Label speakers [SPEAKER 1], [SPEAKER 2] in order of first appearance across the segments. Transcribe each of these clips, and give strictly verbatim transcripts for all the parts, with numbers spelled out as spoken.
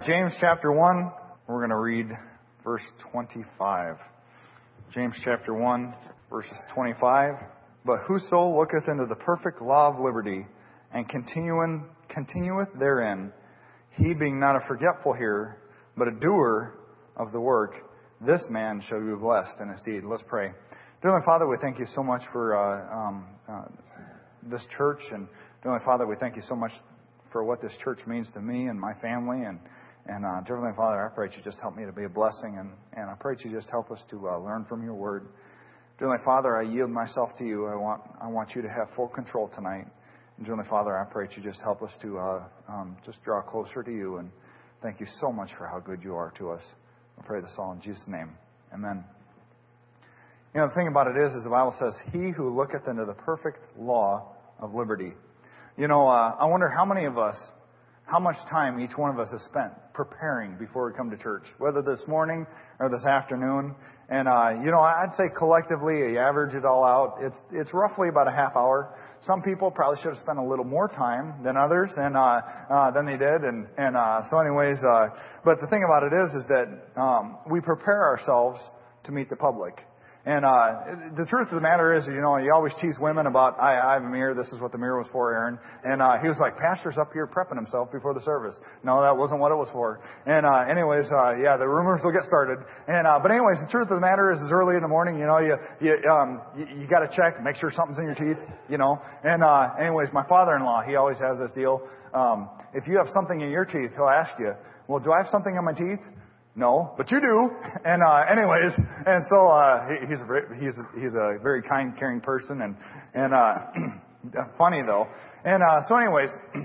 [SPEAKER 1] James chapter one, we're going to read verse twenty-five. James chapter one, verses twenty-five. But whoso looketh into the perfect law of liberty, and continuing, continueth therein, he being not a forgetful hearer, but a doer of the work, this man shall be blessed in his deed. Let's pray. Dear Heavenly Father, we thank you so much for uh, um, uh, this church. And dear Heavenly Father, we thank you so much for what this church means to me and my family. And, and uh, dear Heavenly Father, I pray that you just help me to be a blessing. And, and I pray that you just help us to uh, learn from your word. Dear Heavenly Father, I yield myself to you. I want I want you to have full control tonight. And dear Heavenly Father, I pray that you just help us to uh, um, just draw closer to you. And thank you so much for how good you are to us. I pray this all in Jesus' name. Amen. You know, the thing about it is, is the Bible says, he who looketh into the perfect law of liberty. You know, uh, I wonder how many of us, how much time each one of us has spent preparing before we come to church, whether this morning or this afternoon. And, uh, you know, I'd say collectively, you average it all out, it's it's roughly about a half hour. Some people probably should have spent a little more time than others, and uh, uh, than they did. And, and uh, so anyways, uh, but the thing about it is, is that um, we prepare ourselves to meet the public. And uh the truth of the matter is, you know, you always tease women about, I, I have a mirror, this is what the mirror was for, Aaron. And uh he was like, Pastor's up here prepping himself before the service. No, that wasn't what it was for. And uh anyways, uh yeah, the rumors will get started. And uh but anyways, the truth of the matter is, is early in the morning, you know, you you um you, you got to check, make sure something's in your teeth, you know. And uh anyways, my father-in-law, he always has this deal. Um if you have something in your teeth, he'll ask you, well, do I have something in my teeth? No, but you do. And, uh, anyways, and so, uh, he, he's, a, he's, a, he's a very kind, caring person and, and, uh, funny though. And, uh, so anyways,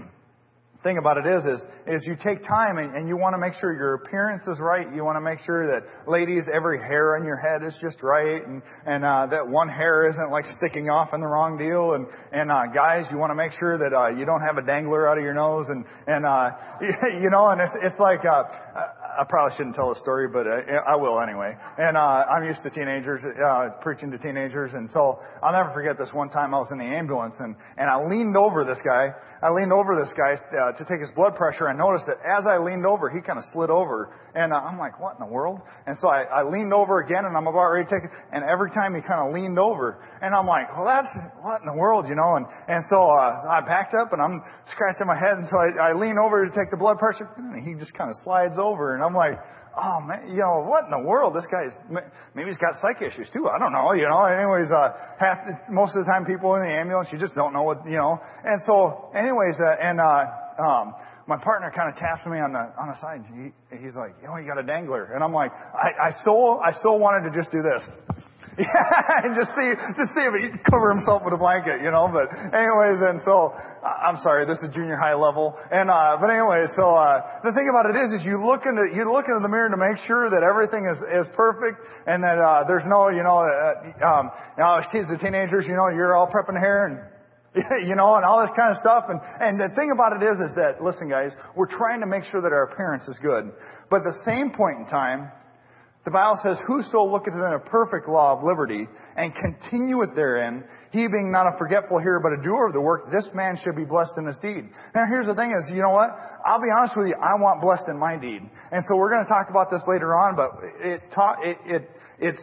[SPEAKER 1] thing about it is, is, is you take time and, and you want to make sure your appearance is right. You want to make sure that, ladies, every hair on your head is just right. And, and, uh, that one hair isn't like sticking off in the wrong deal. And, and, uh, guys, you want to make sure that, uh, you don't have a dangler out of your nose. And, and, uh, you know, and it's, it's like, uh, I probably shouldn't tell the story, but uh, I will anyway. And uh I'm used to teenagers, uh preaching to teenagers. And so I'll never forget this one time I was in the ambulance and, and I leaned over this guy. I leaned over this guy uh, to take his blood pressure. I noticed that as I leaned over, he kind of slid over. And uh, I'm like, what in the world? And so I, I leaned over again and I'm about ready to take it. And every time he kind of leaned over. And I'm like, well, that's what in the world, you know? And, and so uh I backed up and I'm scratching my head. And so I, I lean over to take the blood pressure. And he just kind of slides over. And I'm like, oh man, you know, what in the world? This guy's, maybe he's got psych issues too. I don't know, you know. Anyways, uh, half the, most of the time people in the ambulance, you just don't know what, you know. And so, anyways, uh, and, uh, um, my partner kind of taps me on the, on the side. He, he's like, you know, you got a dangler. And I'm like, I, I so, I so wanted to just do this. Yeah, and just see, just see if he cover himself with a blanket, you know. But anyways, and so I'm sorry, this is junior high level. And uh, but anyway, so uh, the thing about it is, is you look into you look into the mirror to make sure that everything is is perfect and that uh, there's no, you know, uh, um, you know, the teenagers, you know, you're all prepping hair and. You know, and all this kind of stuff. And, and the thing about it is, is that, listen guys, we're trying to make sure that our appearance is good. But at the same point in time, the Bible says, whoso looketh in a perfect law of liberty, and continueth therein, he being not a forgetful hearer, but a doer of the work, this man should be blessed in his deed. Now here's the thing is, you know what? I'll be honest with you, I want blessed in my deed. And so we're going to talk about this later on, but it, ta- it, it it's,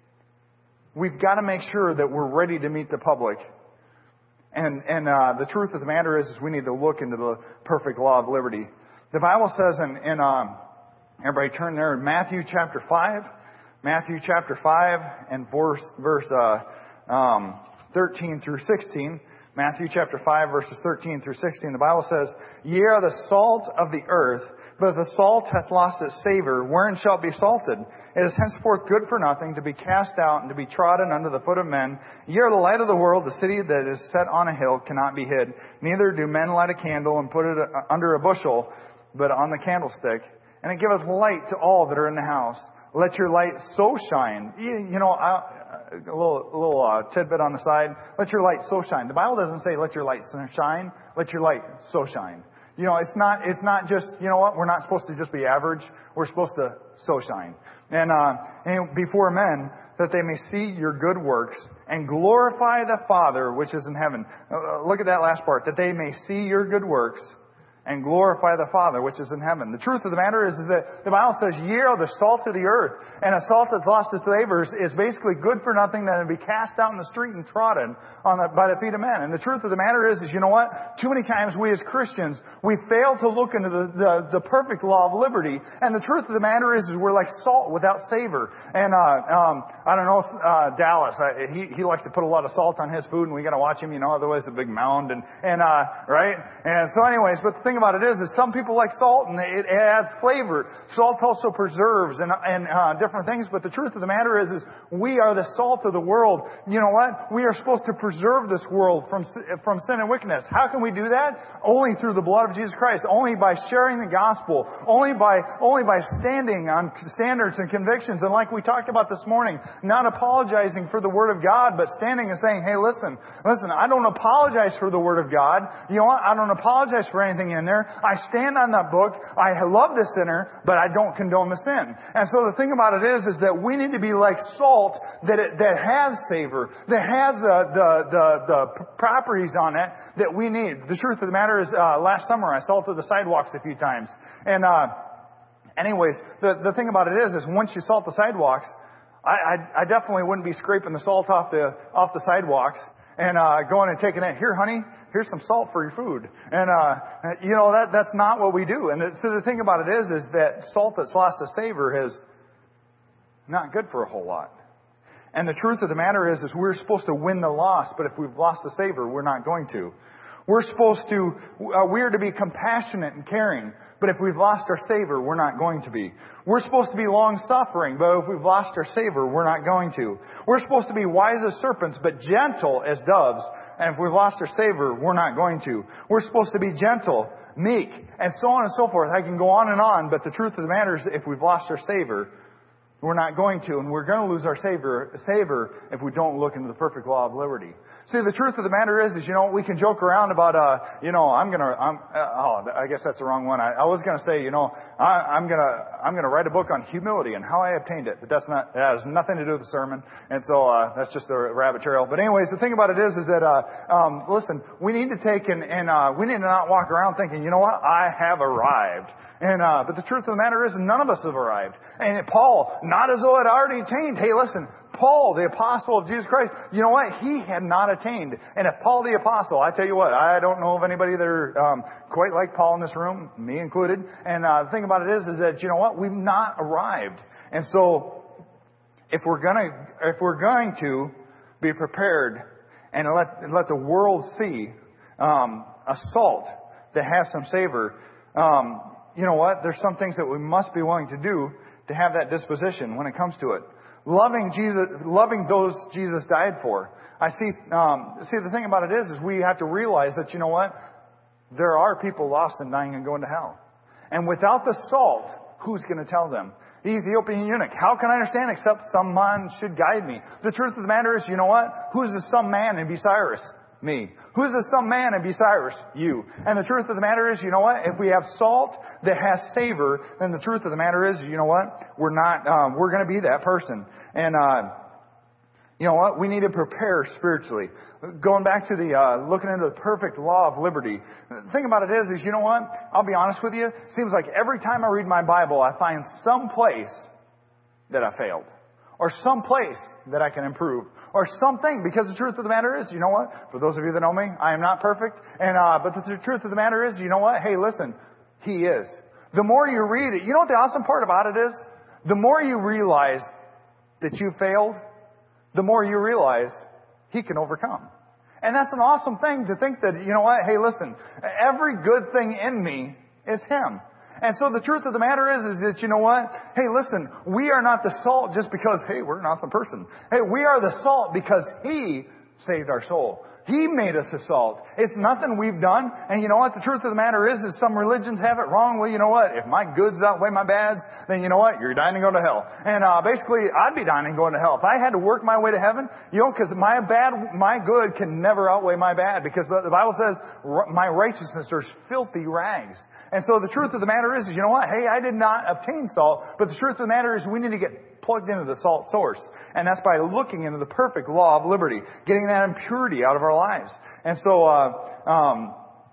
[SPEAKER 1] we've got to make sure that we're ready to meet the public. And, and, uh, the truth of the matter is, is we need to look into the perfect law of liberty. The Bible says in, in, um, everybody turn there in Matthew chapter five, Matthew chapter five and verse, verse, uh, um, thirteen through sixteen. Matthew chapter five verses thirteen through sixteen. The Bible says, ye are the salt of the earth, but if the salt hath lost its savor, wherein shall it be salted? It is henceforth good for nothing, to be cast out and to be trodden under the foot of men. Ye are the light of the world. The city that is set on a hill cannot be hid. Neither do men light a candle and put it under a bushel, but on the candlestick. And it giveth light to all that are in the house. Let your light so shine. You, you know, uh, a little, a little uh, tidbit on the side. Let your light so shine. The Bible doesn't say let your light shine. Let your light so shine. You know, it's not, it's not just, you know what, we're not supposed to just be average. We're supposed to so shine. And, uh, and before men, that they may see your good works and glorify the Father which is in heaven. Uh, look at that last part. That they may see your good works and glorify the Father which is in heaven. The truth of the matter is, is that the Bible says, ye are the salt of the earth. And a salt that's lost its flavor is basically good for nothing, that it be cast out in the street and trodden on the, by the feet of men. And the truth of the matter is, is, you know what? Too many times we as Christians, we fail to look into the, the, the perfect law of liberty. And the truth of the matter is, is we're like salt without savor. And, uh, um, I don't know, uh, Dallas, I, he, he likes to put a lot of salt on his food, and we gotta watch him, you know, otherwise it's a big mound, and, and, uh, right? And so anyways, but the thing about it is, is some people like salt, and it, it adds flavor. Salt also preserves and, and, uh, different things, but the truth of the matter is, is we are the salt of the world. You know what? We are supposed to preserve this world from, from sin and wickedness. How can we do that? Only through the blood of Jesus Christ. Only by sharing the gospel. Only by, only by standing on standards and convictions. And like we talked about this morning, not apologizing for the Word of God, but standing and saying, hey, listen, listen, I don't apologize for the Word of God. You know what? I don't apologize for anything in there. I stand on that book. I love the sinner, but I don't condone the sin. And so the thing about it is, is that we need to be like salt that it, that has savor, that has the, the, the, the properties on it that we need. The truth of the matter is, uh, last summer I salted the sidewalks a few times. And, uh, anyways, the, the thing about it is, is once you salt the sidewalks, I, I, I definitely wouldn't be scraping the salt off the, off the sidewalks and, uh, going and taking it. Here, honey, here's some salt for your food. And, uh, you know, that, that's not what we do. And the, so the thing about it is, is that salt that's lost its savor is not good for a whole lot. And the truth of the matter is, is we're supposed to win the lost, but if we've lost the savor, we're not going to. We're supposed to, uh, we're to be compassionate and caring, but if we've lost our savor, we're not going to be. We're supposed to be long-suffering, but if we've lost our savor, we're not going to. We're supposed to be wise as serpents, but gentle as doves, and if we've lost our savor, we're not going to. We're supposed to be gentle, meek, and so on and so forth. I can go on and on, but the truth of the matter is, if we've lost our savor, we're not going to, and we're going to lose our savor, savor if we don't look into the perfect law of liberty. See, the truth of the matter is, is, you know, we can joke around about, uh, you know, I'm gonna, I'm, uh, oh, I guess that's the wrong one. I, I was gonna say, you know, I, I'm gonna, I'm gonna write a book on humility and how I obtained it, but that's not, that has nothing to do with the sermon, and so, uh, that's just a rabbit trail. But anyways, the thing about it is, is that, uh, um, listen, we need to take and, and, uh, we need to not walk around thinking, you know what, I have arrived. And, uh, but the truth of the matter is, none of us have arrived. And Paul, not as though it already attained. Hey, listen, Paul, the apostle of Jesus Christ, you know what? He had not attained. And if Paul the apostle, I tell you what, I don't know of anybody that are, um, quite like Paul in this room, me included. And, uh, the thing about it is, is that, you know what? We've not arrived. And so, if we're gonna, if we're going to be prepared and let, let the world see, um, a salt that has some savor, um, you know what? There's some things that we must be willing to do to have that disposition when it comes to it. Loving Jesus, loving those Jesus died for. I see, um, see the thing about it is, is we have to realize that, you know what? There are people lost and dying and going to hell. And without the salt, who's going to tell them? The Ethiopian eunuch, how can I understand except some man should guide me? The truth of the matter is, you know what? Who's the some man in Bucyrus? Me. Who's the some man in Bucyrus? You. And the truth of the matter is, you know what? If we have salt that has savor, then the truth of the matter is, you know what? We're not, um, we're going to be that person. And, uh, you know what? We need to prepare spiritually. Going back to the, uh, looking into the perfect law of liberty. The thing about it is, is you know what? I'll be honest with you. It seems like every time I read my Bible, I find some place that I failed. Or some place that I can improve. Or something, because the truth of the matter is, you know what? For those of you that know me, I am not perfect. And, uh, but the truth of the matter is, you know what? Hey, listen, He is. The more you read it, you know what the awesome part about it is? The more you realize that you failed, the more you realize He can overcome. And that's an awesome thing to think that, you know what? Hey, listen, every good thing in me is Him. And so the truth of the matter is, is that, you know what? Hey, listen, we are not the salt just because, hey, we're an awesome person. Hey, we are the salt because He saved our soul. He made us a salt. It's nothing we've done. And you know what? The truth of the matter is, is some religions have it wrong. Well, you know what? If my goods outweigh my bads, then you know what? You're dying to go to hell. And, uh, basically, I'd be dying and going to hell. If I had to work my way to heaven, you know, cause my bad, my good can never outweigh my bad. Because the, the Bible says, my righteousness is filthy rags. And so the truth of the matter is, is, you know what? Hey, I did not obtain salt. But the truth of the matter is, we need to get plugged into the salt source. And that's by looking into the perfect law of liberty. Getting that impurity out of our lives. And so, uh, um,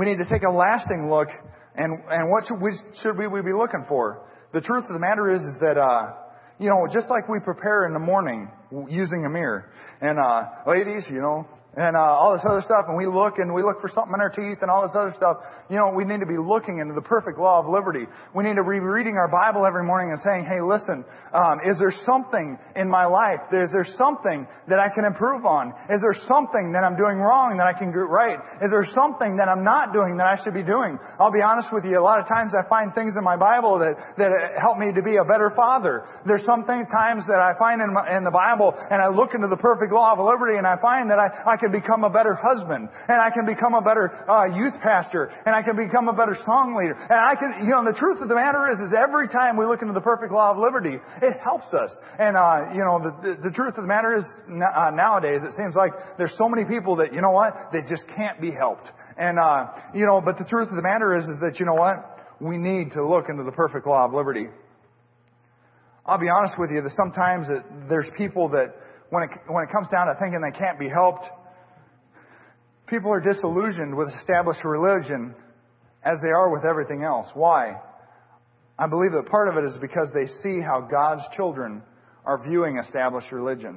[SPEAKER 1] We need to take a lasting look, and, and what should we, should we, we be looking for? The truth of the matter is, is that, uh, you know, just like we prepare in the morning using a mirror, and, uh, ladies, you know, and, uh, all this other stuff, and we look and we look for something in our teeth and all this other stuff. You know, we need to be looking into the perfect law of liberty. We need to be reading our Bible every morning and saying, hey, listen, um, is there something in my life? Is there something that I can improve on? Is there something that I'm doing wrong that I can get right? Is there something that I'm not doing that I should be doing? I'll be honest with you. A lot of times I find things in my Bible that, that help me to be a better father. There's some things, times that I find in, my, in the Bible, and I look into the perfect law of liberty, and I find that I, I can become a better husband, and I can become a better uh, youth pastor, and I can become a better song leader. And I can, you know, the truth of the matter is, is every time we look into the perfect law of liberty, it helps us. And, uh, you know, the, the, the truth of the matter is, uh, nowadays, it seems like there's so many people that, you know what, they just can't be helped. And, uh, you know, but the truth of the matter is, is that, you know what, we need to look into the perfect law of liberty. I'll be honest with you, that sometimes it, there's people that, when it, when it comes down to thinking they can't be helped, people are disillusioned with established religion as they are with everything else. Why? I believe that part of it is because they see how God's children are viewing established religion.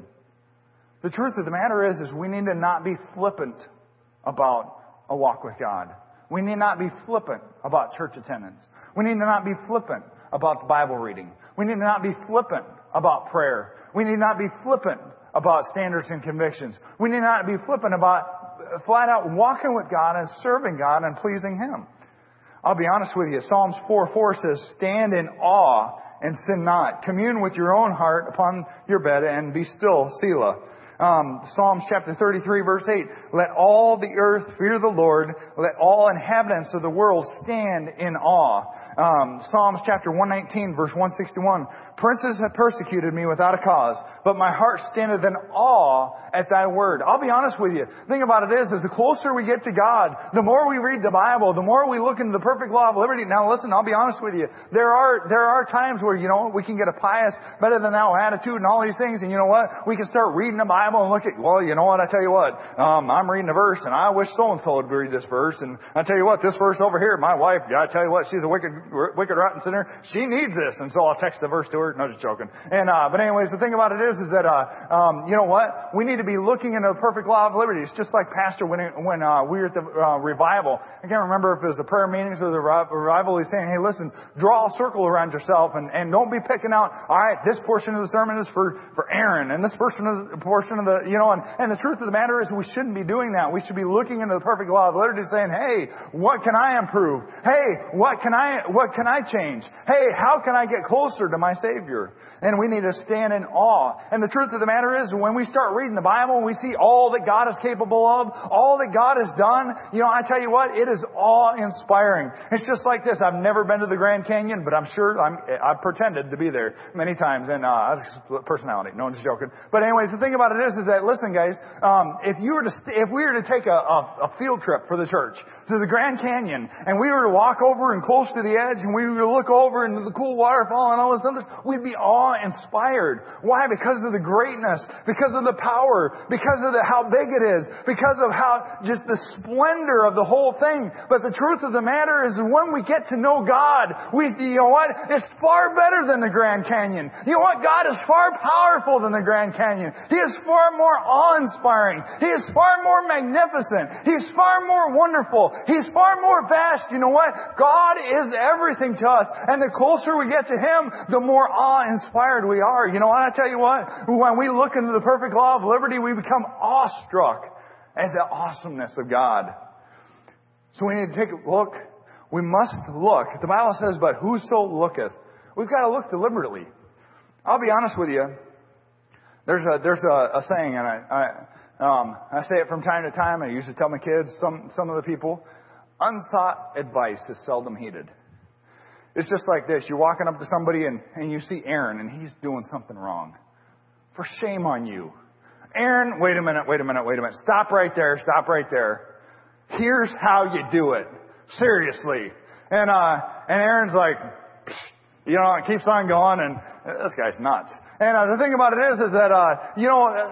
[SPEAKER 1] The truth of the matter is, is we need to not be flippant about a walk with God. We need not be flippant about church attendance. We need to not be flippant about the Bible reading. We need to not be flippant about prayer. We need not be flippant about standards and convictions. We need not be flippant about flat out walking with God and serving God and pleasing Him. I'll be honest with you. Psalms four four says, stand in awe and sin not. Commune with your own heart upon your bed and be still, Selah. Um, Psalms chapter thirty-three verse eight, let all the earth fear the Lord. Let all inhabitants of the world stand in awe. Um, Psalms chapter one nineteen verse one sixty-one, princes have persecuted me without a cause, but my heart standeth in awe at thy word. I'll be honest with you. The thing about it is, is the closer we get to God, the more we read the Bible, the more we look into the perfect law of liberty. Now listen, I'll be honest with you. There are, there are times where, you know, we can get a pious, better than thou attitude and all these things, and you know what? We can start reading the Bible and look at, well, you know what? I tell you what, um, I'm reading a verse, and I wish so-and-so would read this verse, and I tell you what, this verse over here, my wife, I tell you what, she's a wicked, wicked, rotten sinner. She needs this, and so I'll text the verse to her. No, just joking. And uh, but anyways, the thing about it is, is that uh, um, you know what? We need to be looking into the perfect law of liberty. It's just like Pastor when it, when uh, we were at the uh, revival. I can't remember if it was the prayer meetings or the revival. He's saying, hey, listen, draw a circle around yourself, and, and don't be picking out. All right, this portion of the sermon is for for Aaron, and this portion of the portion of the you know. And, and the truth of the matter is, we shouldn't be doing that. We should be looking into the perfect law of liberty, saying, hey, what can I improve? Hey, what can I what can I change? Hey, how can I get closer to my Savior? And we need to stand in awe. And the truth of the matter is, when we start reading the Bible and we see all that God is capable of, all that God has done, you know, I tell you what, it is awe-inspiring. It's just like this. I've never been to the Grand Canyon, but I'm sure I'm, I've pretended to be there many times. And uh, personality. No, I'm just joking. But anyways, the thing about it is, is that, listen, guys, um, if you were to, st- if we were to take a, a, a field trip for the church to the Grand Canyon, and we were to walk over and close to the edge, and we were to look over into the cool waterfall and all this other, we'd be awe-inspired. Why? Because of the greatness, because of the power, because of the, how big it is, because of how just the splendor of the whole thing. But the truth of the matter is, when we get to know God, we, you know what? It's far better than the Grand Canyon. You know what? God is far powerful than the Grand Canyon. He is far more awe-inspiring. He is far more magnificent. He's far more wonderful. He's far more vast. You know what? God is everything to us. And the closer we get to Him, the more awe-inspired we are. You know what? I tell you what, when we look into the perfect law of liberty, we become awestruck at the awesomeness of God. So we need to take a look. We must look. The Bible says, but whoso looketh. We've got to look deliberately. I'll be honest with you. There's a, there's a, a saying, and I, I Um, I say it from time to time. I used to tell my kids, some, some of the people, unsought advice is seldom heeded. It's just like this. You're walking up to somebody and, and you see Aaron and he's doing something wrong. For shame on you. Aaron, wait a minute, wait a minute, wait a minute. Stop right there, stop right there. Here's how you do it. Seriously. And, uh, and Aaron's like, you know, it keeps on going and this guy's nuts. And uh, the thing about it is, is that, uh, you know, uh,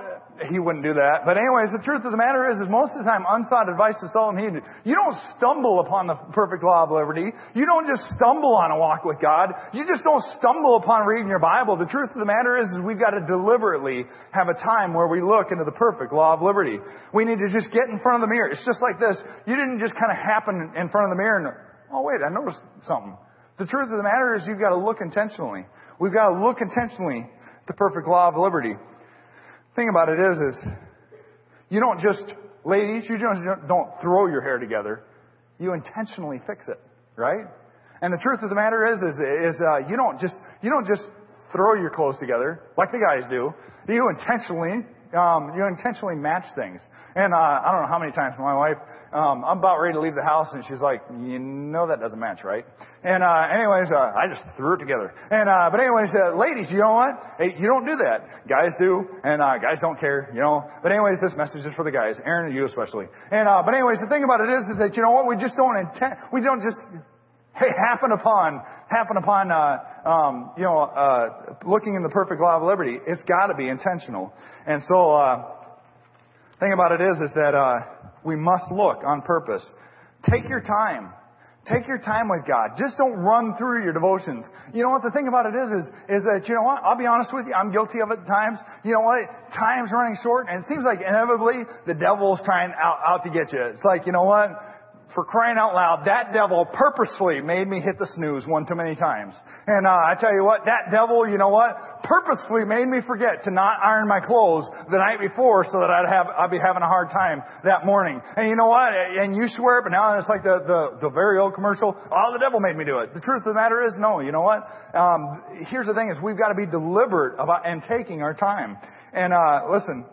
[SPEAKER 1] he wouldn't do that. But anyways, the truth of the matter is, is most of the time, unsought advice is seldom heeded. You don't stumble upon the perfect law of liberty. You don't just stumble on a walk with God. You just don't stumble upon reading your Bible. The truth of the matter is, is we've got to deliberately have a time where we look into the perfect law of liberty. We need to just get in front of the mirror. It's just like this. You didn't just kind of happen in front of the mirror and, oh wait, I noticed something. The truth of the matter is you've got to look intentionally. We've got to look intentionally at the perfect law of liberty. Thing about it is, is you don't just, ladies, you don't, don't throw your hair together. You intentionally fix it, right? And the truth of the matter is, is, is uh, you don't just, you don't just throw your clothes together like the guys do. You intentionally, um, you intentionally match things. And uh, I don't know how many times my wife, um, I'm about ready to leave the house, and she's like, "You know that doesn't match, right?" And uh, anyways, uh, I just threw it together. And uh, but anyways, uh, ladies, you know what? Hey, you don't do that. Guys do, and uh, guys don't care, you know. But anyways, this message is for the guys, Aaron and you especially. And uh, but anyways, the thing about it is, is that you know what? We just don't intend. We don't just hey happen upon happen upon uh, um, you know uh, looking in the perfect law of liberty. It's got to be intentional. And so. Uh, thing about it is, is that uh, we must look on purpose. Take your time. Take your time with God. Just don't run through your devotions. You know what the thing about it is, is, is that, you know what, I'll be honest with you, I'm guilty of it at times. You know what, time's running short, and it seems like inevitably the devil's trying out, out to get you. It's like, you know what, for crying out loud, that devil purposefully made me hit the snooze one too many times. And uh, I tell you what, that devil, you know what, purposefully made me forget to not iron my clothes the night before so that I'd have I'd be having a hard time that morning. And you know what? And you swear it, but now it's like the the, the very old commercial. Oh, the devil made me do it. The truth of the matter is, no. You know what? Um, here's the thing: is we've got to be deliberate about and taking our time. And uh, listen,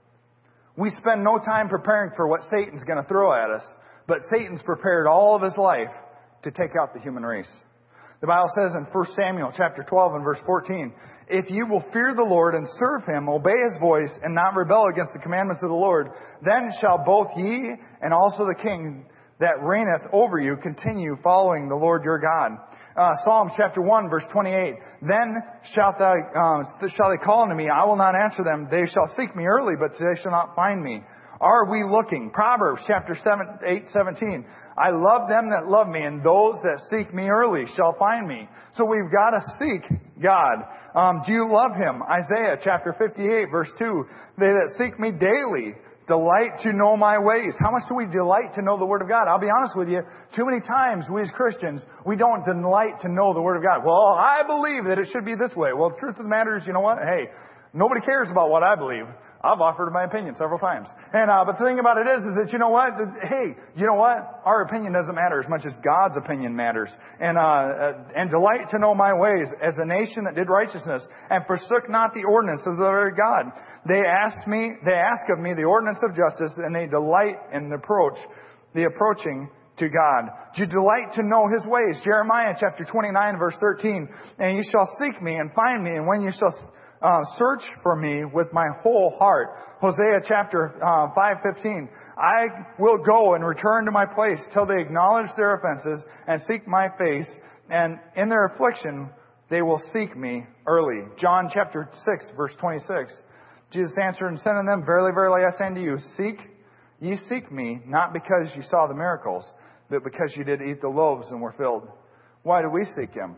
[SPEAKER 1] we spend no time preparing for what Satan's going to throw at us. But Satan's prepared all of his life to take out the human race. The Bible says in First Samuel chapter twelve and verse fourteen, if you will fear the Lord and serve Him, obey His voice, and not rebel against the commandments of the Lord, then shall both ye and also the king that reigneth over you continue following the Lord your God. Uh, Psalms chapter one verse twenty-eight, then shalt thou, um, shall they call unto me, I will not answer them. They shall seek me early, but they shall not find me. Are we looking? Proverbs chapter seven, eight, seventeen. I love them that love me, and those that seek me early shall find me. So we've got to seek God. Um, do you love Him? Isaiah chapter fifty-eight verse two. They that seek me daily delight to know my ways. How much do we delight to know the Word of God? I'll be honest with you. Too many times we as Christians, we don't delight to know the Word of God. Well, I believe that it should be this way. Well, the truth of the matter is, you know what? Hey, nobody cares about what I believe. I've offered my opinion several times. And, uh, but the thing about it is, is that, you know what? Hey, you know what? Our opinion doesn't matter as much as God's opinion matters. And, uh, uh, and delight to know my ways as a nation that did righteousness and forsook not the ordinance of the very God. They asked me, they ask of me the ordinance of justice, and they delight in the approach, the approaching to God. Do you delight to know His ways? Jeremiah chapter twenty-nine verse thirteen. And you shall seek me and find me, and when you shall Uh, search for me with my whole heart. Hosea chapter uh, five fifteen. I will go and return to my place till they acknowledge their offenses and seek my face, and in their affliction they will seek me early. John chapter six verse twenty-six. Jesus answered and said unto them, verily, verily, I say unto you, seek, ye seek me, not because you saw the miracles, but because you did eat the loaves and were filled. Why do we seek Him?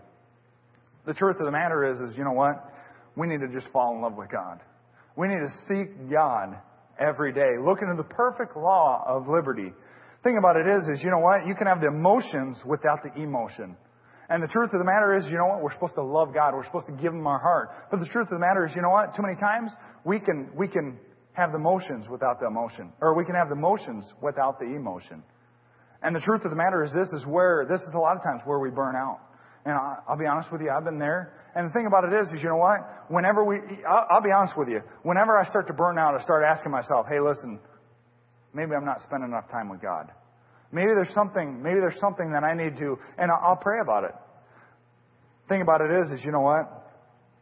[SPEAKER 1] The truth of the matter is, is you know what? We need to just fall in love with God. We need to seek God every day. Look into the perfect law of liberty. The thing about it is, is you know what? You can have the emotions without the emotion. And the truth of the matter is, you know what? We're supposed to love God. We're supposed to give Him our heart. But the truth of the matter is, you know what? Too many times we can we can have the motions without the emotion, or we can have the motions without the emotion. And the truth of the matter is, this is where this is a lot of times where we burn out. And I'll be honest with you, I've been there. And the thing about it is, is you know what? Whenever we, I'll, I'll be honest with you, whenever I start to burn out, I start asking myself, hey, listen, maybe I'm not spending enough time with God. Maybe there's something, maybe there's something that I need to, and I'll, I'll pray about it. The thing about it is, is you know what?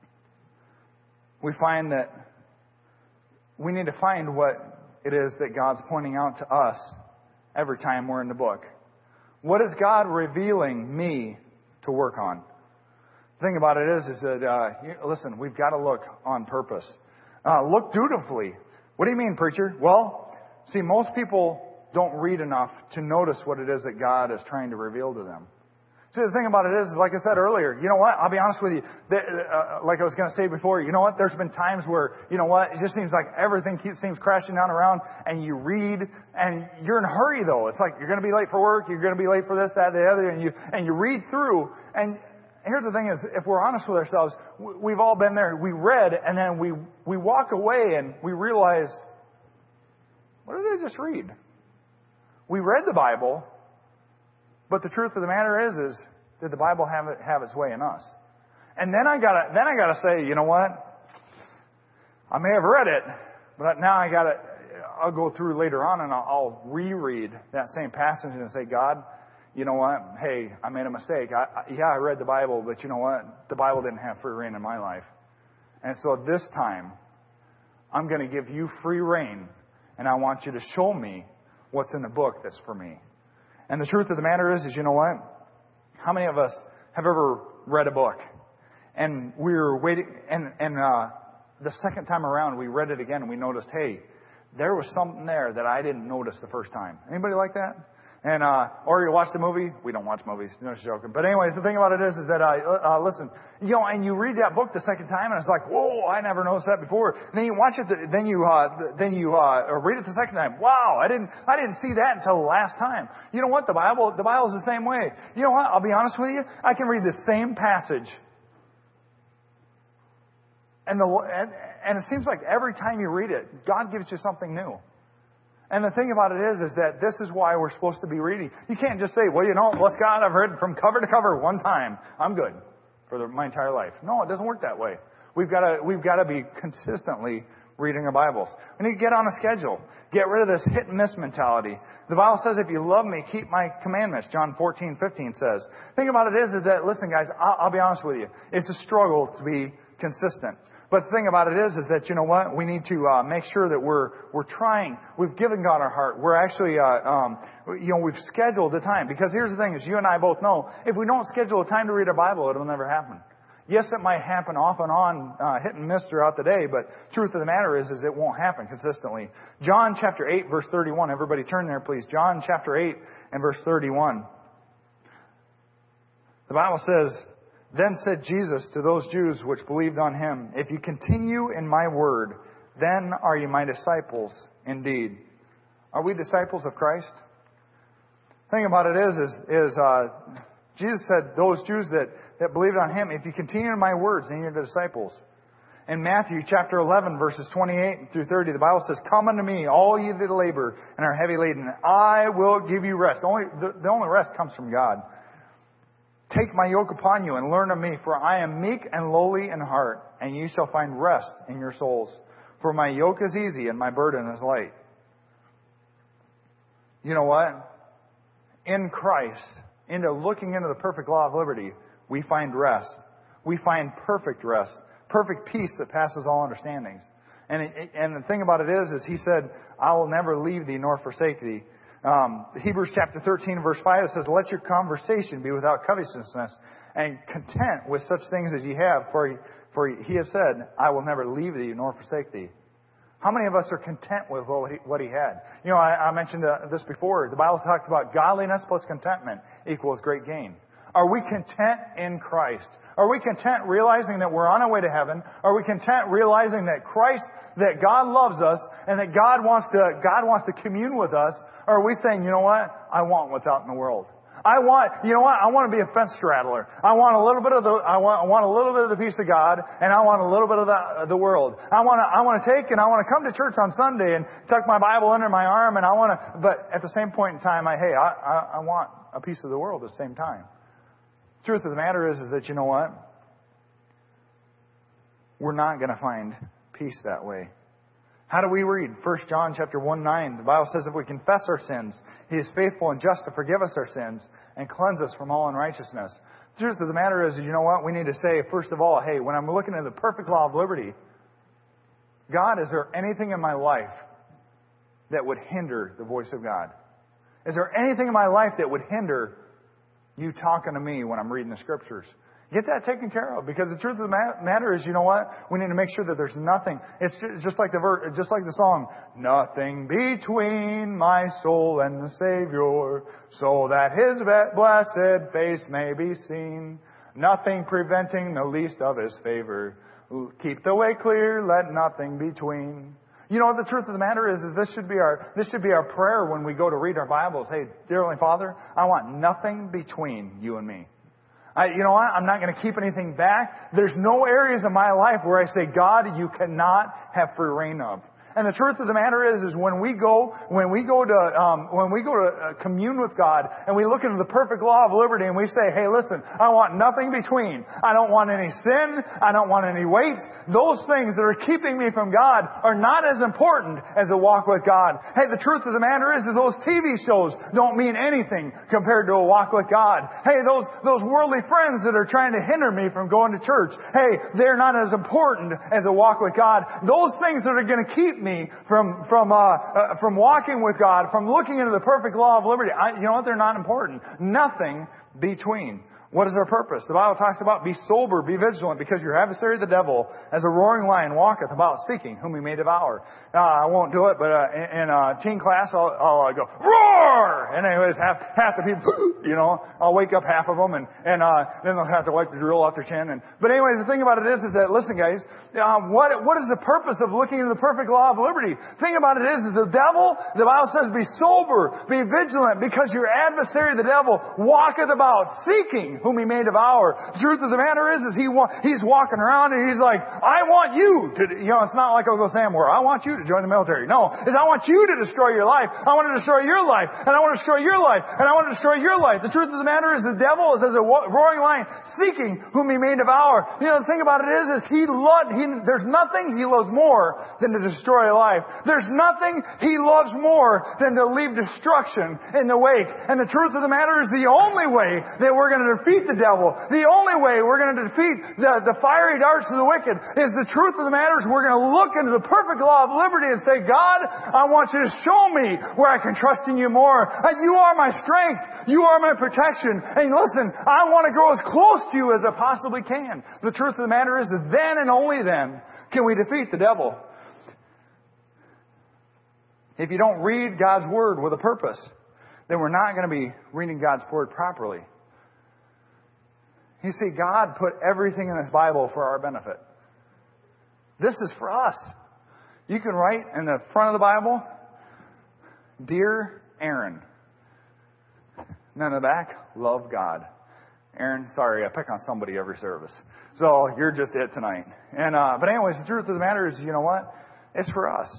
[SPEAKER 1] We find that we need to find what it is that God's pointing out to us every time we're in the book. What is God revealing me to work on? The thing about it is, is that, uh, you, listen, we've got to look on purpose. Uh, look dutifully. What do you mean, preacher? Well, see, most people don't read enough to notice what it is that God is trying to reveal to them. See, the thing about it is, like I said earlier, you know what? I'll be honest with you. That, uh, like I was going to say before, you know what? There's been times where, you know what? It just seems like everything keeps, seems crashing down around, and you read, and you're in a hurry though. It's like you're going to be late for work, you're going to be late for this, that, the other, and you and you read through. And here's the thing: is if we're honest with ourselves, we've all been there. We read, and then we we walk away, and we realize, what did I just read? We read the Bible. But the truth of the matter is, is did the Bible have it, have its way in us? And then I gotta, then I gotta say, you know what? I may have read it, but now I gotta, I'll go through later on and I'll, I'll reread that same passage and say, God, you know what? Hey, I made a mistake. I, I, yeah, I read the Bible, but you know what? The Bible didn't have free reign in my life. And so this time, I'm going to give you free reign, and I want you to show me what's in the book that's for me. And the truth of the matter is, is you know what? How many of us have ever read a book and we were waiting, and, and uh, the second time around we read it again and we noticed, hey, there was something there that I didn't notice the first time. Anybody like that? And, uh, or you watch the movie. We don't watch movies. No, just joking. But anyways, the thing about it is, is that, uh, uh, listen, you know, and you read that book the second time and it's like, whoa, I never noticed that before. And then you watch it, the, then you, uh, then you, uh, read it the second time. Wow, I didn't, I didn't see that until the last time. You know what? The Bible, the Bible's the same way. You know what? I'll be honest with you. I can read the same passage. And the, and, and it seems like every time you read it, God gives you something new. And the thing about it is, is that this is why we're supposed to be reading. You can't just say, well, you know, bless God, I've read from cover to cover one time. I'm good for the, my entire life. No, it doesn't work that way. We've got to, we've got to be consistently reading our Bibles. We need to get on a schedule. Get rid of this hit and miss mentality. The Bible says, if you love me, keep my commandments. John fourteen fifteen says. The thing about it is, is that, listen guys, I'll, I'll be honest with you. It's a struggle to be consistent. But the thing about it is, is that, you know what? We need to uh, make sure that we're we're trying. We've given God our heart. We're actually, uh, um, you know, we've scheduled the time. Because here's the thing: is you and I both know, if we don't schedule a time to read our Bible, it'll never happen. Yes, it might happen off and on, uh, hit and miss throughout the day. But truth of the matter is, is it won't happen consistently. John chapter eight, verse thirty-one. Everybody, turn there, please. John chapter eight and verse thirty-one. The Bible says, then said Jesus to those Jews which believed on him, if you continue in my word, then are you my disciples indeed. Are we disciples of Christ? The thing about it is, is, is uh, Jesus said, those Jews that, that believed on him, if you continue in my words, then you're the disciples. In Matthew chapter eleven, verses twenty-eight through thirty, the Bible says, come unto me, all ye that labor and are heavy laden, and I will give you rest. Only, the, the only rest comes from God. Take my yoke upon you and learn of me, for I am meek and lowly in heart, and ye shall find rest in your souls. For my yoke is easy and my burden is light. You know what? In Christ, into looking into the perfect law of liberty, we find rest. We find perfect rest, perfect peace that passes all understandings. And it, and the thing about it is, is he said, I will never leave thee nor forsake thee. Um, Hebrews chapter thirteen, verse five, it says, let your conversation be without covetousness, and content with such things as ye have, for he, for he has said, I will never leave thee nor forsake thee. How many of us are content with what he, what he had? You know, I, I mentioned uh, this before. The Bible talks about godliness plus contentment equals great gain. Are we content in Christ? Are we content realizing that we're on our way to heaven? Are we content realizing that Christ, that God loves us and that God wants to, God wants to commune with us? Or are we saying, you know what? I want what's out in the world. I want, you know what? I want to be a fence straddler. I want a little bit of the, I want, I want a little bit of the peace of God, and I want a little bit of the, the world. I want to, I want to take and I want to come to church on Sunday and tuck my Bible under my arm, and I want to, but at the same point in time, I, hey, I, I, I want a piece of the world at the same time. Truth of the matter is, is that, you know what? We're not going to find peace that way. How do we read? First John chapter one nine. The Bible says if we confess our sins, He is faithful and just to forgive us our sins and cleanse us from all unrighteousness. The truth of the matter is, you know what? We need to say, first of all, hey, when I'm looking at the perfect law of liberty, God, is there anything in my life that would hinder the voice of God? Is there anything in my life that would hinder you talking to me when I'm reading the Scriptures? Get that taken care of, because the truth of the matter is, you know what? We need to make sure that there's nothing. It's just like the ver- just like the song, nothing between my soul and the Savior, so that His blessed face may be seen. Nothing preventing the least of His favor. Keep the way clear, let nothing between. You know, the truth of the matter is, is this should be our this should be our prayer when we go to read our Bibles. Hey, dear Heavenly Father, I want nothing between you and me. I, you know what? I'm not going to keep anything back. There's no areas in my life where I say, God, you cannot have free reign of. And the truth of the matter is, is when we go, when we go to, um, when we go to uh, commune with God and we look into the perfect law of liberty and we say, hey, listen, I want nothing between. I don't want any sin. I don't want any weights. Those things that are keeping me from God are not as important as a walk with God. Hey, the truth of the matter is, is those T V shows don't mean anything compared to a walk with God. Hey, those, those worldly friends that are trying to hinder me from going to church, hey, they're not as important as a walk with God. Those things that are going to keep me from from uh, uh, from walking with God, from looking into the perfect law of liberty, I, you know what? They're not important. Nothing between. What is our purpose? The Bible talks about be sober, be vigilant, because your adversary the devil, as a roaring lion, walketh about seeking whom he may devour. Uh, I won't do it, but uh, in, in uh, teen class, I'll, I'll uh, go roar, and anyways, half half the people, you know, I'll wake up half of them, and and uh, then they'll have to wipe the drill off their chin. And but anyways, the thing about it is, is that listen, guys, um, what what is the purpose of looking into the perfect law of liberty? The thing about it is, is the devil. The Bible says, be sober, be vigilant, because your adversary, the devil, walketh about seeking whom he may devour. The truth of the matter is, is he wa- he's walking around and he's like, I want you to, you know, it's not like Uncle Sam where I want you to join the military. No, it's I want you to destroy your life. I want to destroy your life, and I want to destroy your life, and I want to destroy your life. The truth of the matter is, the devil is as a roaring lion seeking whom he may devour. You know, the thing about it is, is he loved, he, there's nothing he loves more than to destroy a life. There's nothing he loves more than to leave destruction in the wake. And the truth of the matter is, the only way that we're going to defeat the devil, the only way we're going to defeat the, the fiery darts of the wicked, is the truth of the matter is we're going to look into the perfect law of liberty and say, God, I want you to show me where I can trust in you more. Uh, you are my strength. You are my protection. And listen, I want to grow as close to you as I possibly can. The truth of the matter is that then and only then can we defeat the devil. If you don't read God's Word with a purpose, then we're not going to be reading God's Word properly. You see, God put everything in this Bible for our benefit. This is for us. You can write in the front of the Bible, Dear Aaron. And then in the back, love God. Aaron, sorry, I pick on somebody every service. So you're just it tonight. And uh, but anyways, the truth of the matter is, you know what? It's for us.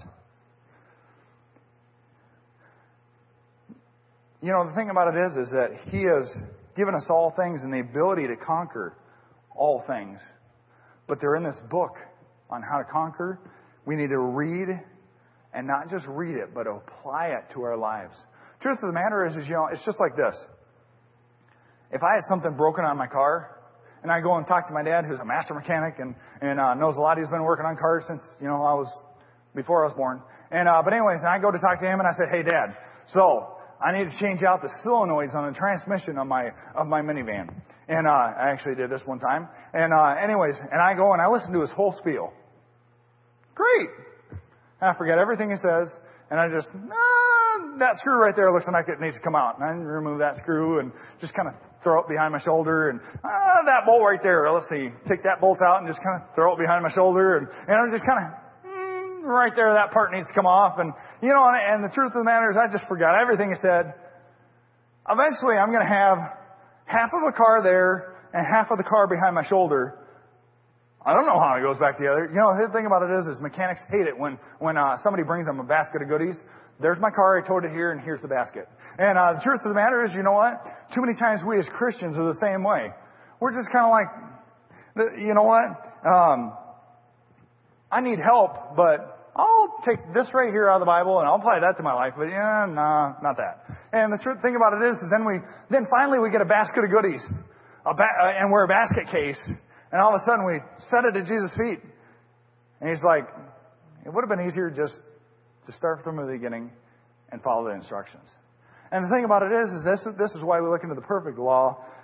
[SPEAKER 1] You know, the thing about it is, is that He has given us all things and the ability to conquer all things. But they're in this book on how to conquer. We need to read, and not just read it, but apply it to our lives. Truth of the matter is, is, you know, it's just like this. If I had something broken on my car, and I go and talk to my dad, who's a master mechanic and, and uh, knows a lot, he's been working on cars since, you know, I was, before I was born. And, uh, but anyways, and I go to talk to him and I said, hey Dad, so I need to change out the solenoids on the transmission of my, of my minivan. And, uh, I actually did this one time. And, uh, anyways, and I go and I listen to his whole spiel. Great. And I forget everything he says, and I just, ah, that screw right there looks like it needs to come out. And I remove that screw and just kind of throw it behind my shoulder, and ah, that bolt right there, let's see, take that bolt out and just kind of throw it behind my shoulder, and, and I'm just kind of, mm, right there, that part needs to come off. And, you know, and, and the truth of the matter is, I just forgot everything he said. Eventually, I'm going to have half of a car there and half of the car behind my shoulder. I don't know how it goes back together. You know, the thing about it is, is mechanics hate it when, when, uh, somebody brings them a basket of goodies. There's my car, I towed it here, and here's the basket. And, uh, the truth of the matter is, you know what? Too many times we as Christians are the same way. We're just kind of like, you know what? Um, I need help, but I'll take this right here out of the Bible and I'll apply that to my life. But yeah, nah, not that. And the truth thing about it is, is then we, then finally we get a basket of goodies, a ba- uh, and we're a basket case. And all of a sudden we set it at Jesus' feet. And He's like, it would have been easier just to start from the beginning and follow the instructions. And the thing about it is, is this, this is why we look into the perfect law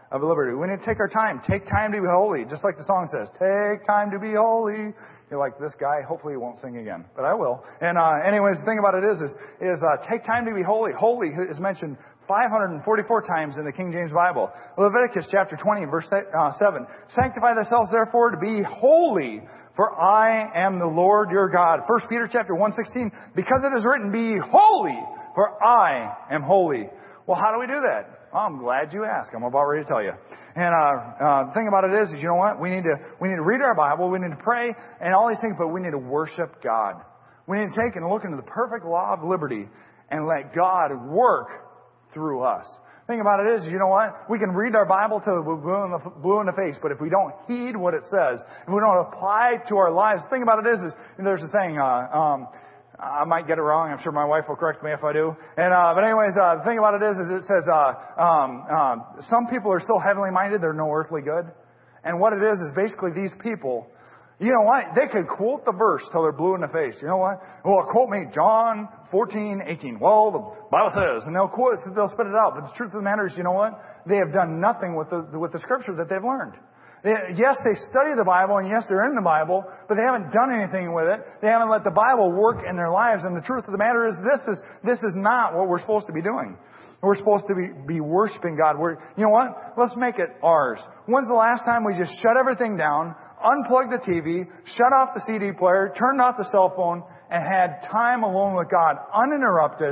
[SPEAKER 1] of liberty. We need to take our time. Take time to be holy. Just like the song says, take time to be holy. You're like, this guy, hopefully he won't sing again. But I will. And uh, anyways, the thing about it is, is, is uh, take time to be holy. Holy is mentioned five hundred forty-four times in the King James Bible. Leviticus chapter twenty, verse seven. Sanctify thyselves therefore to be holy, for I am the Lord your God. First Peter chapter one sixteen. Because it is written, be holy, for I am holy. Well, how do we do that? Well, I'm glad you asked. I'm about ready to tell you. And uh, uh, the thing about it is, is, you know what? We need to we need to read our Bible. We need to pray and all these things, but we need to worship God. We need to take and look into the perfect law of liberty and let God work through us. The thing about it is, you know what? We can read our Bible till we're blue in the, blue in the face, but if we don't heed what it says, if we don't apply it to our lives, the thing about it is, is there's a saying, uh, um, I might get it wrong. I'm sure my wife will correct me if I do. And uh, but anyways, uh, the thing about it is, is it says uh, um, um, some people are so heavenly minded they're no earthly good. And what it is is basically these people. You know what? They could quote the verse till they're blue in the face. You know what? Well, quote me John fourteen eighteen. Well, the Bible says, and they'll quote, they'll spit it out. But the truth of the matter is, you know what? They have done nothing with the with the scripture that they've learned. They, yes, they study the Bible, and yes, they're in the Bible, but they haven't done anything with it. They haven't let the Bible work in their lives. And the truth of the matter is, this is this is not what we're supposed to be doing. We're supposed to be, be worshiping God. We're, you know what? Let's make it ours. When's the last time we just shut everything down, unplugged the T V, shut off the C D player, turned off the cell phone, and had time alone with God, uninterrupted,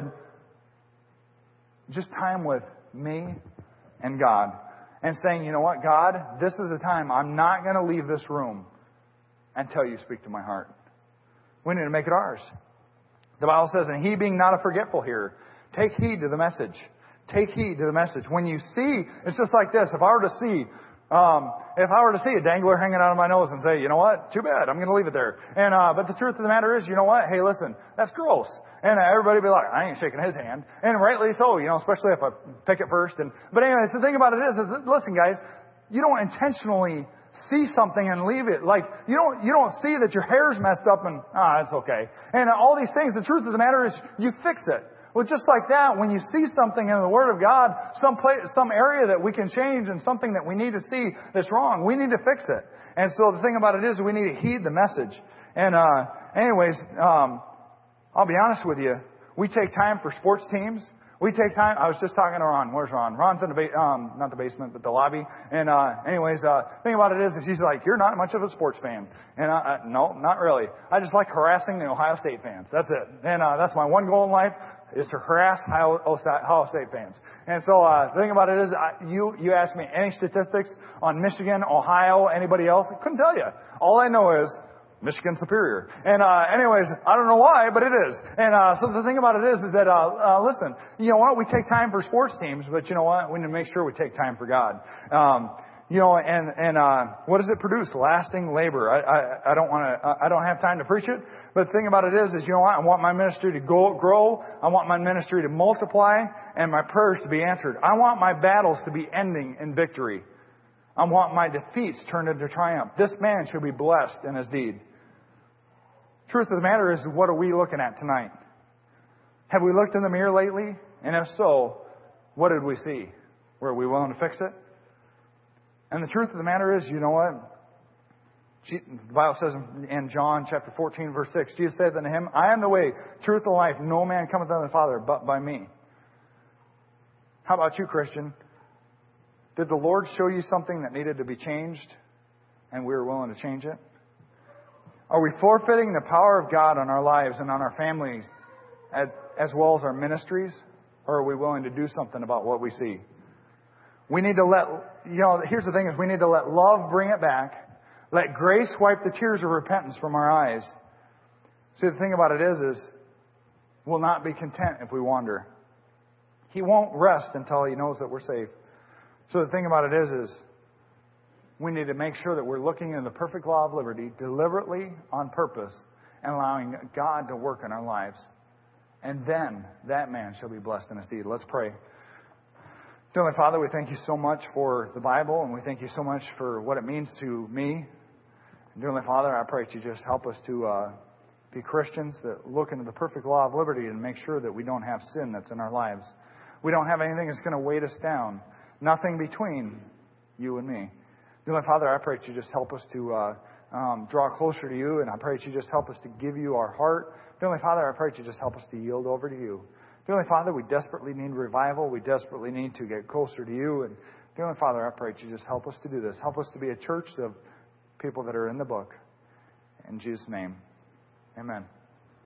[SPEAKER 1] just time with me and God, and saying, you know what, God, this is a time I'm not going to leave this room until you speak to my heart. We need to make it ours. The Bible says, and he being not a forgetful hearer, take heed to the message. Take heed to the message. When you see, it's just like this. If I were to see, um, if I were to see a dangler hanging out of my nose and say, you know what, too bad, I'm going to leave it there. And uh, but the truth of the matter is, you know what? Hey, listen, that's gross. And uh, everybody be like, I ain't shaking his hand. And rightly so, you know, especially if I pick it first. And but anyways, the thing about it is, is that, listen, guys, you don't intentionally see something and leave it. Like, you don't, you don't see that your hair's messed up and, ah, it's okay. And all these things, the truth of the matter is, you fix it. Well, just like that, when you see something in the Word of God, some place, some area that we can change and something that we need to see that's wrong, we need to fix it. And so the thing about it is we need to heed the message. And, uh, anyways, um, I'll be honest with you. We take time for sports teams. We take time. I was just talking to Ron. Where's Ron? Ron's in the ba- um, not the basement, but the lobby. And uh, anyways, uh, the thing about it is, is he's like, you're not much of a sports fan. And uh, uh, no, not really. I just like harassing the Ohio State fans. That's it. And uh, that's my one goal in life, is to harass Ohio, Ohio State fans. And so uh, the thing about it is, I, you you ask me any statistics on Michigan, Ohio, anybody else, I couldn't tell you. All I know is Michigan superior. And, uh, anyways, I don't know why, but it is. And, uh, so the thing about it is, is that, uh, uh, listen, you know what? We take time for sports teams, but you know what? We need to make sure we take time for God. Um, you know, and, and, uh, what does it produce? Lasting labor. I, I, I don't want to, I don't have time to preach it, but the thing about it is, is, you know what? I want my ministry to go, grow. I want my ministry to multiply and my prayers to be answered. I want my battles to be ending in victory. I want my defeats turned into triumph. This man should be blessed in his deed. Truth of the matter is, what are we looking at tonight? Have we looked in the mirror lately? And if so, what did we see? Were we willing to fix it? And the truth of the matter is, you know what? The Bible says in John chapter fourteen, verse six, Jesus said unto him, I am the way, truth, and life. No man cometh unto the Father but by me. How about you, Christian? Did the Lord show you something that needed to be changed and we were willing to change it? Are we forfeiting the power of God on our lives and on our families as well as our ministries? Or are we willing to do something about what we see? We need to let, you know, here's the thing is we need to let love bring it back. Let grace wipe the tears of repentance from our eyes. See, the thing about it is, is we'll not be content if we wander. He won't rest until He knows that we're safe. So the thing about it is, is we need to make sure that we're looking in the perfect law of liberty deliberately on purpose and allowing God to work in our lives. And then that man shall be blessed in his deed. Let's pray. Dear Father, we thank you so much for the Bible, and we thank you so much for what it means to me. Dear Father, I pray that you just help us to uh, be Christians that look into the perfect law of liberty and make sure that we don't have sin that's in our lives. We don't have anything that's going to weight us down. Nothing between you and me. Dear Father, I pray that you just help us to uh, um, draw closer to you, and I pray that you just help us to give you our heart. Dear Father, I pray that you just help us to yield over to you. Dear Father, we desperately need revival. We desperately need to get closer to you. And dear Father, I pray that you just help us to do this. Help us to be a church of people that are in the book. In Jesus' name, amen.